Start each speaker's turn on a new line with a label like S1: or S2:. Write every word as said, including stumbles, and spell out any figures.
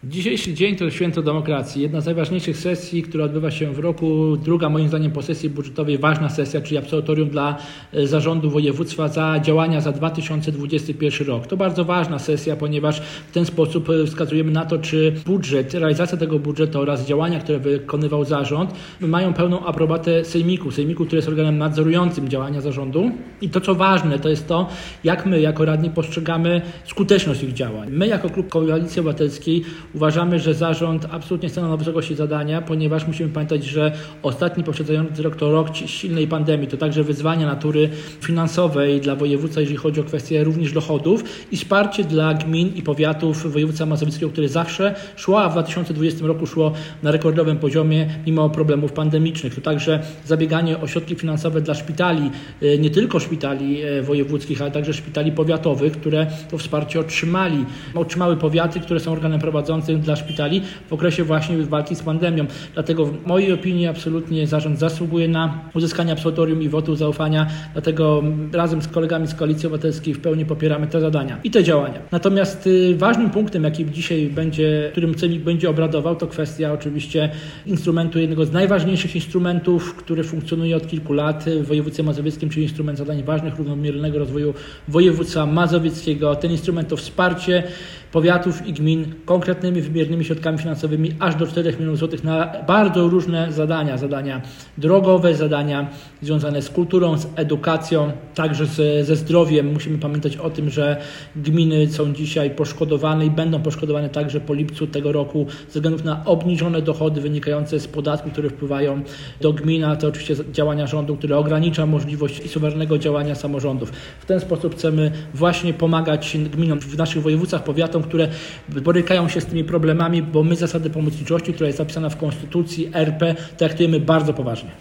S1: Dzisiejszy dzień to święto demokracji. Jedna z najważniejszych sesji, która odbywa się w roku. Druga moim zdaniem po sesji budżetowej ważna sesja, czyli absolutorium dla zarządu województwa za działania za dwa tysiące dwudziesty pierwszy rok. To bardzo ważna sesja, ponieważ w ten sposób wskazujemy na to, czy budżet, realizacja tego budżetu oraz działania, które wykonywał zarząd, mają pełną aprobatę Sejmiku. Sejmiku, który jest organem nadzorującym działania zarządu. I to, co ważne, to jest to, jak my jako radni postrzegamy skuteczność ich działań. My jako klub Koalicji Obywatelskiej uważamy, że zarząd absolutnie stanął na wysokości zadania, ponieważ musimy pamiętać, że ostatni poprzedzający rok to rok silnej pandemii, to także wyzwania natury finansowej dla województwa, jeżeli chodzi o kwestie również dochodów i wsparcie dla gmin i powiatów województwa mazowieckiego, które zawsze szło, a w dwa tysiące dwudziestym roku szło na rekordowym poziomie mimo problemów pandemicznych. To także zabieganie o środki finansowe dla szpitali, nie tylko szpitali wojewódzkich, ale także szpitali powiatowych, które to wsparcie otrzymali. Otrzymały powiaty, które są organem prowadzącym dla szpitali w okresie właśnie walki z pandemią. Dlatego w mojej opinii absolutnie zarząd zasługuje na uzyskanie absolutorium i wotum zaufania. Dlatego razem z kolegami z Koalicji Obywatelskiej w pełni popieramy te zadania i te działania. Natomiast y, ważnym punktem, jaki dzisiaj będzie, którym Sejmik będzie obradował, to kwestia oczywiście instrumentu, jednego z najważniejszych instrumentów, który funkcjonuje od kilku lat w województwie mazowieckim, czyli instrument zadań ważnych, równomiernego rozwoju województwa mazowieckiego. Ten instrument to wsparcie powiatów i gmin konkretnymi, wymiernymi środkami finansowymi aż do czterech milionów złotych na bardzo różne zadania. Zadania drogowe, zadania związane z kulturą, z edukacją, także z, ze zdrowiem. Musimy pamiętać o tym, że gminy są dzisiaj poszkodowane i będą poszkodowane także po lipcu tego roku ze względu na obniżone dochody wynikające z podatków, które wpływają do gmin, a to oczywiście działania rządu, które ogranicza możliwość i suwerennego działania samorządów. W ten sposób chcemy właśnie pomagać gminom w naszych województwach, powiatom, które borykają się z tymi problemami, bo my zasadę pomocniczości, która jest zapisana w Konstytucji R P, traktujemy bardzo poważnie.